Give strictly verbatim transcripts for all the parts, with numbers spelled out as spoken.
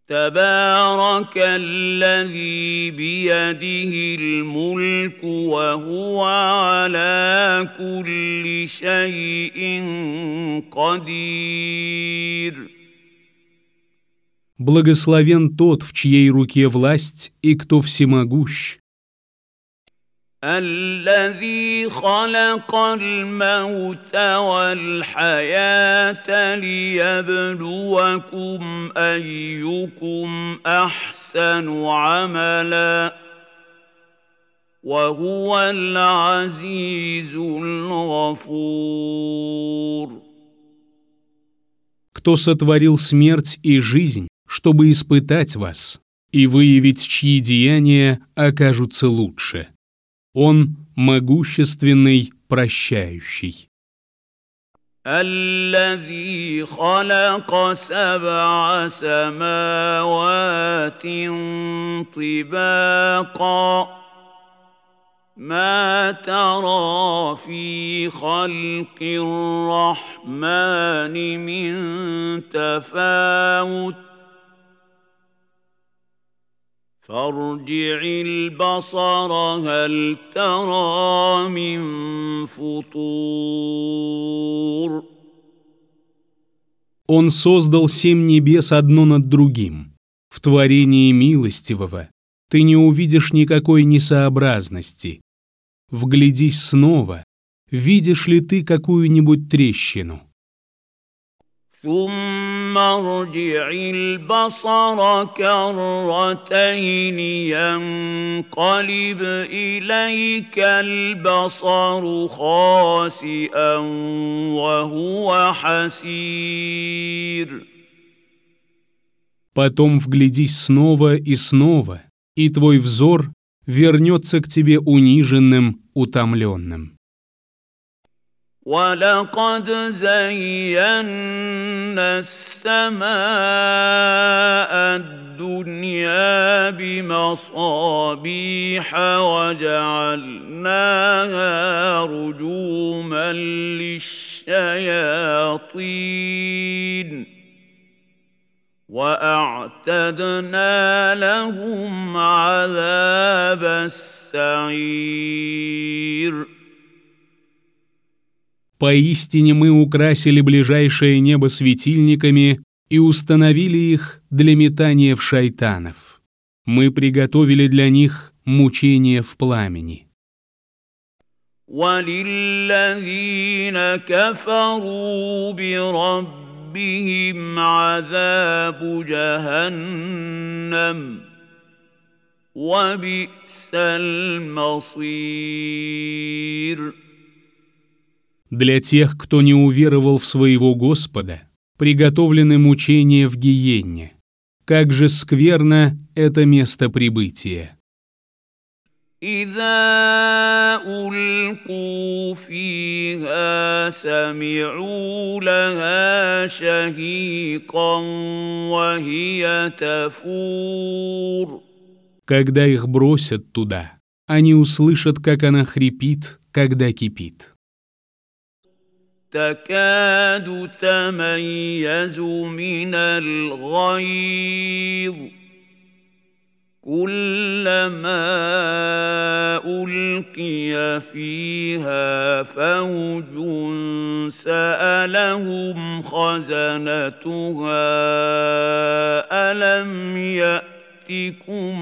تبارك الذي بيده الملك وهو على كل شيء قدير. Благословен тот, в чьей руке власть и кто всемогущ. الذي خلق الموت والحياة ليبلوكم أيكم أحسن عملا وهو العزيز الغفور. Кто сотворил смерть и жизнь, чтобы испытать вас и выявить, чьи деяния окажутся лучше. Он могущественный, прощающий. الذي خلق سبع سماوات طباقا ما ترى في خلق الرحمن من تفاوت فارجع البصر هل ترى من فطور. Он создал семь небес одно над другим. В творении милостивого ты не увидишь никакой несообразности. Вглядись снова, видишь ли ты какую-нибудь трещину? ثم ارجع البصر كرتين ينقلب إليك البصر خاسئا وهو حسير. Потом вглядись снова и снова, и твой взор вернется к тебе униженным, утомленным. وَلَقَدْ زَيَّنَّا السَّمَاءَ الدُّنْيَا بِمَصَابِيحَ وَجَعَلْنَاهَا رُجُومًا لِلشَّيَاطِينِ وَأَعْتَدْنَا لَهُمْ عَذَابَ السَّعِيرِ. Поистине мы украсили ближайшее небо светильниками и установили их для метания в шайтанов. Мы приготовили для них мучения в пламени. وَلِلَّذِينَ كَفَرُوا بِرَبِّهِمْ عَذَابُ جَهَنَّمَ وَبِئْسَ الْمَصِيرُ. Для тех, кто не уверовал в своего Господа, приготовлены мучения в гиенне. Как же скверно это место прибытия! إِذَا أُلْقُوا فِيهَا سَمِعُوا لَهَا شَهِيقًا وَهِيَ تَفُورُ. Когда их бросят туда, они услышат, как она хрипит, когда кипит. تكاد تميز من الغيظ كلما ألقي فيها فوج سألهم خزنتها ألم يأتكم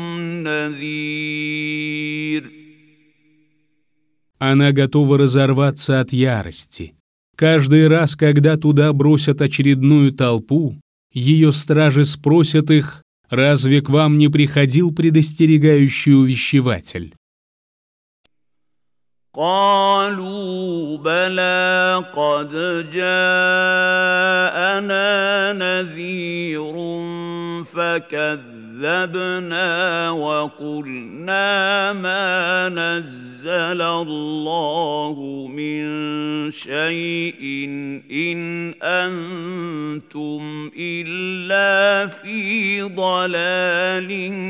نذير. Она готова разорваться от ярости. Каждый раз, когда туда бросят очередную толпу, ее стражи спросят их: «Разве к вам не приходил предостерегающий увещеватель?» قالوا بلى قد جاءنا نذير فكذبنا وقلنا ما نزل الله من شيء إن أنتم إلا في ضلال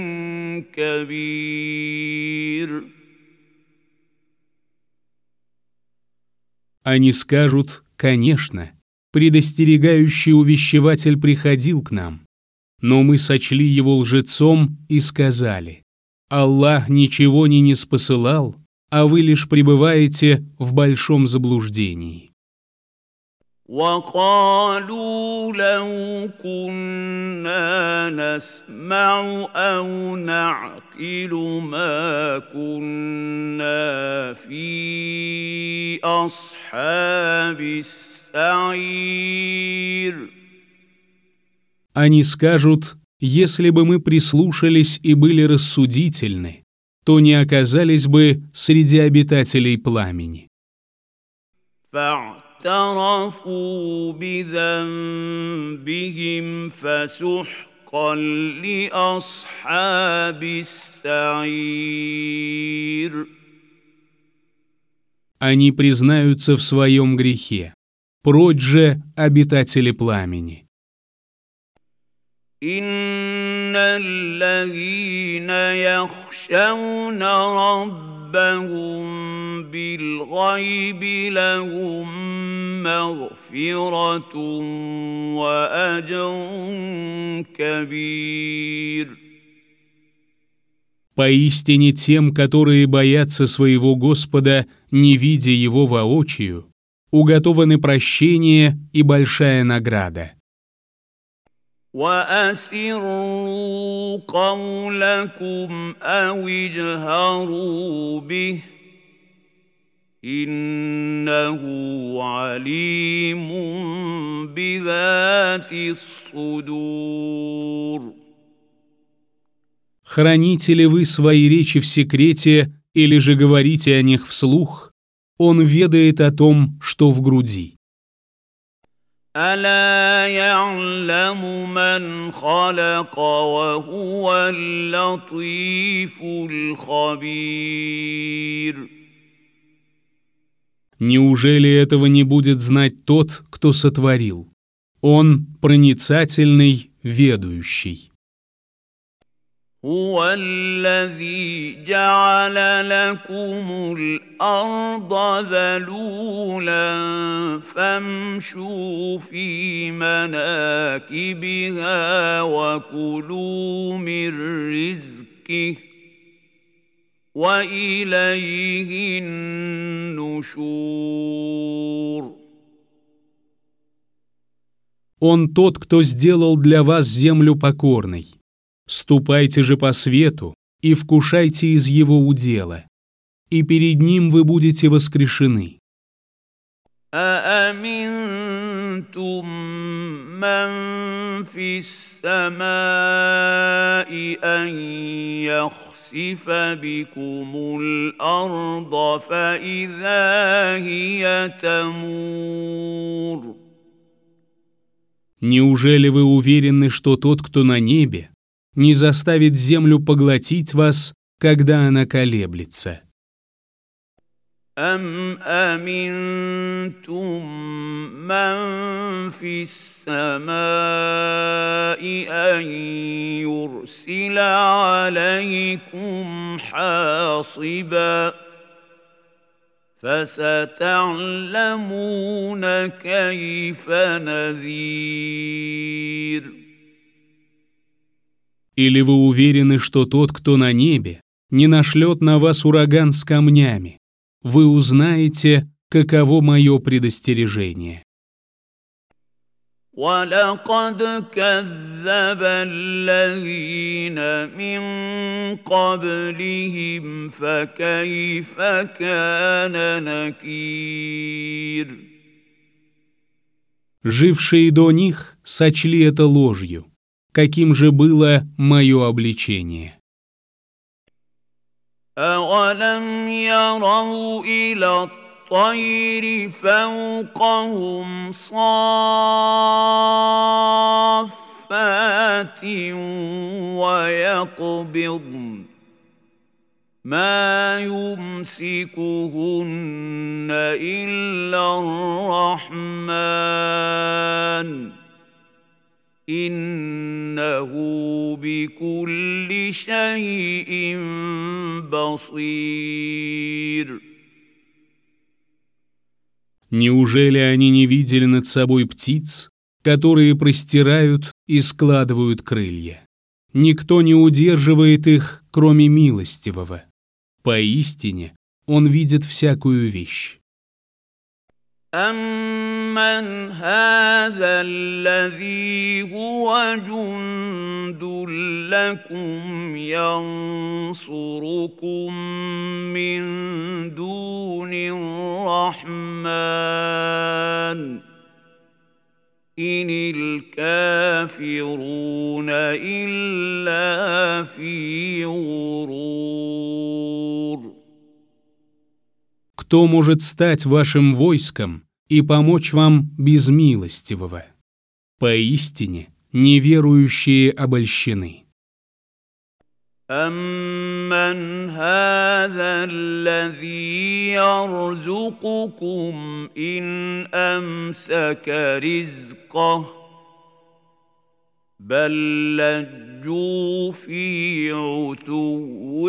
كبير. Они скажут: «Конечно, предостерегающий увещеватель приходил к нам, Но мы сочли его лжецом и сказали: Аллах ничего не ниспосылал, а вы лишь пребываете в большом заблуждении. وقالوا لو كنا نسمع أو نعقل ما كنا في أصحاب السعير. Они скажут: если бы мы прислушались и были рассудительны, то не оказались бы среди обитателей пламени. فاعترفوا بذنبهم فسحقا لأصحاب السعير. Они признаются в своем грехе. Прочь же обитатели пламени. إن الذين يخشون ربهم بالغيب لهم مغفرة وأجر كبير. Поистине тем, которые боятся своего Господа, не видя Его воочию, уготованы прощение и большая награда. وأسروا قولكم أو اجهروا به إنه عليم بذات الصدور. Храните ли вы свои речи в секрете или же говорите о них вслух? Он ведает о том, что в груди. ألا يعلم من خلق وهو اللطيف الخبير. Неужели этого не будет знать тот, кто сотворил? Он проницательный, ведающий. هو الذي جعل لكم الأرض ذلولا فامشوا في مناكبها وكلوا من رزقه وإليه النشور. Он тот, кто сделал для вас землю покорной. Ступайте же по свету и вкушайте из его удела, и перед ним вы будете воскрешены. أأمنتم من في السماء أن يخسف بكم الأرض فإذا هي تمور. Неужели вы уверены, что тот, кто на небе, не заставит землю поглотить вас, когда она колеблется? أم أمنتم من في السماء أن يرسل عليكم حاصبا فستعلمون كيف نذير. Или вы уверены, что тот, кто на небе, не нашлет на вас ураган с камнями? Вы узнаете, каково мое предостережение. وَلَقَدْ كَذَّبَ الَّذِينَ مِن قَبْلِهِمْ فَكَيْفَ كَانَ نَكِيرِ. Жившие до них сочли это ложью. Каким же было мое обличение? أَوَلَمْ يَرَوْا إِلَى الطَّيْرِ فَوْقَهُمْ صَافَّاتٍ وَيَقْبِضْنَ مَا يُمْسِكُهُنَّ إِلَّا الرَّحْمَنُ إِنَّهُ بِكُلِّ شَيْءٍ بَصِيرٌ. Неужели они не видели над собой птиц, которые простирают и складывают крылья. Никто не удерживает их, кроме милостивого. Поистине, он видит всякую вещь. أَمَّنْ هَذَا الَّذِي هُوَ جُندٌ لَّكُمْ يَنصُرُكُم مِّن دُونِ الرَّحْمَٰنِ إِنِ الْكَافِرُونَ إِلَّا فِي غُرُورٍ. Кто может стать вашим войском и помочь вам без милостивого? Поистине, неверующие обольщены. أَمَّنْ هَذَا الَّذِي يَرْزُقُكُمْ إِنْ أَمْسَكَ رِزْقَهُ بَل لَّجُّوا فِي عُتُوٍّ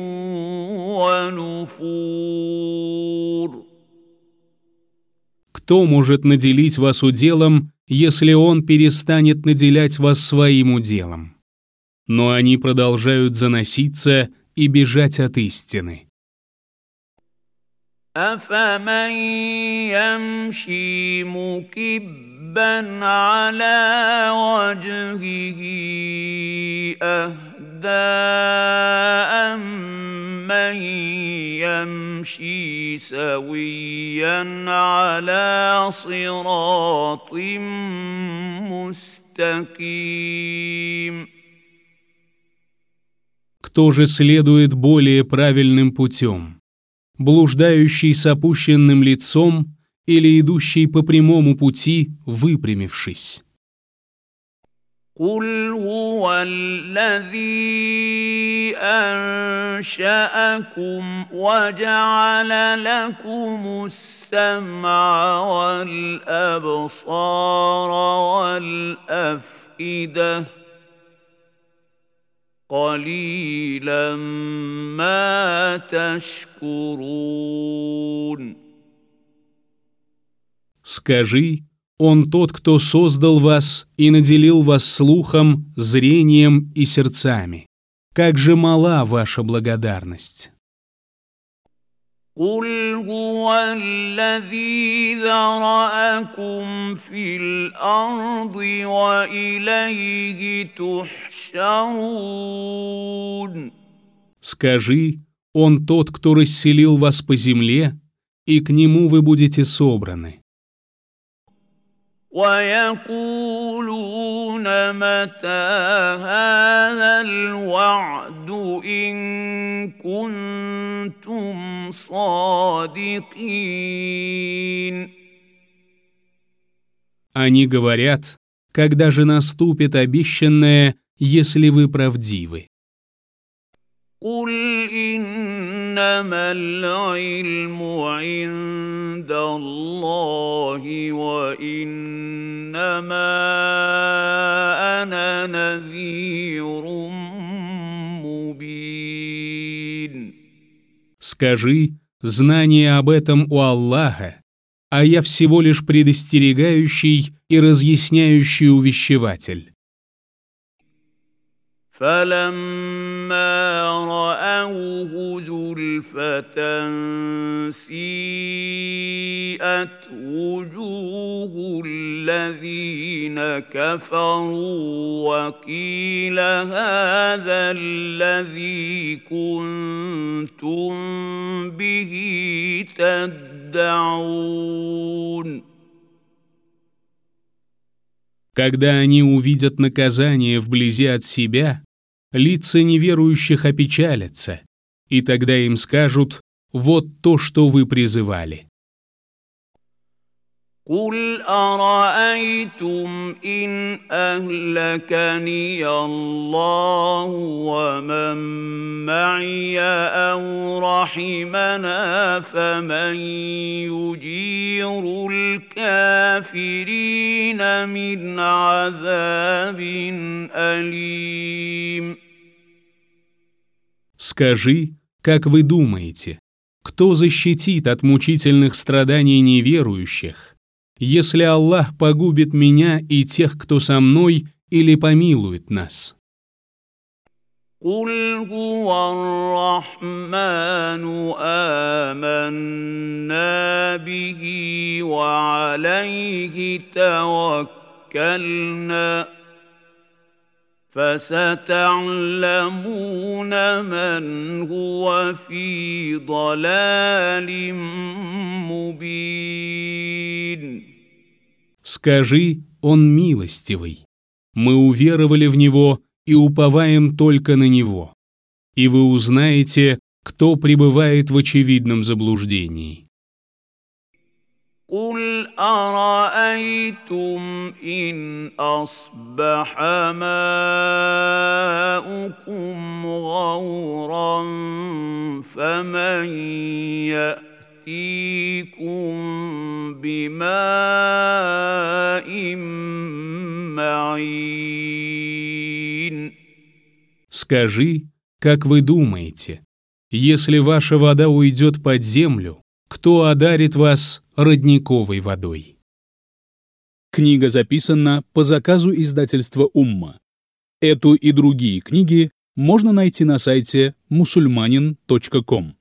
وَنُفُورٍ. Кто может наделить вас уделом, если он перестанет наделять вас своим уделом? Но они продолжают заноситься и бежать от истины. أَفَمَن يَمْشِي مُكِبًّا عَلَىٰ وَجْهِهِ أَهْدَىٰ أَمَّن يَمْشِي سَوِيًّا عَلَىٰ صِرَاطٍ مُّسْتَقِيمٍ. Кто же следует более правильным путем? Блуждающий с опущенным лицом или идущий по прямому пути, выпрямившись? قُلْ هُوَ الَّذِي أَنشَأَكُمْ وَجَعَلَ لَكُمُ السَّمْعَ وَالْأَبْصَارَ وَالْأَفْئِدَةَ قَلِيلًا مَا تَشْكُرُونَ. Скажи, Он тот, кто создал вас и наделил вас слухом, зрением и сердцами. Как же мала ваша благодарность! قُلْ هُوَ الَّذِي ذَرَأَكُمْ فِي الْأَرْضِ وَإِلَيْهِ تُحْشَرُونَ. Скажи, Он тот, кто расселил вас по земле, и к Нему вы будете собраны. وَيَقُولُونَ مَتَىٰ هَٰذَا الْوَعْدُ إِن كُنتُمْ صَادِقِينَ. Они говорят, когда же наступит обещанное, если вы правдивы. قُلْ إِنَّمَا الْعِلْمُ عِندَ اللَّهِ وَإِنَّمَا أَنَا نَذِيرٌ مُّبِينٌ. Скажи, знание об этом у Аллаха, а я всего лишь предостерегающий и разъясняющий увещеватель. فَلَمَّا رَأَوْهُ زُلْفَةً سِيئَتْ وُجُوهُ الَّذِينَ كَفَرُوا وَقِيلَ هَٰذَا الَّذِي كُنتُم بِهِ تَدَّعُونَ. Когда они увидят наказание вблизи от себя, лица неверующих опечалятся, и тогда им скажут: «Вот то, что вы призывали». قُلْ أَرَأَيْتُمْ إِنْ أَهْلَكَنِيَ اللَّهُ وَمَن مَّعِيَ أَوْ رَحِمَنَا فَمَن يُجِيرُ الْكَافِرِينَ مِنْ عَذَابٍ أَلِيمٍ. Скажи, как вы думаете, кто защитит от мучительных страданий неверующих, если Аллах погубит меня и тех, кто со мной, или помилует нас? قل هو الرحمن آمنا به وعليه توكلنا فستعلمون من هو في ضلال مبين. Скажи, Он милостивый. Мы уверовали в Него и уповаем только на Него. И вы узнаете, кто пребывает в очевидном заблуждении. قل أرأيتم إن أصبح ماؤكم غورا فمن يأتيكم بماء معين. Скажи, как вы думаете, если ваша вода уйдет под землю, кто одарит вас родниковой водой? Книга записана по заказу издательства «Умма». Эту и другие книги можно найти на сайте мусульманин точка ком.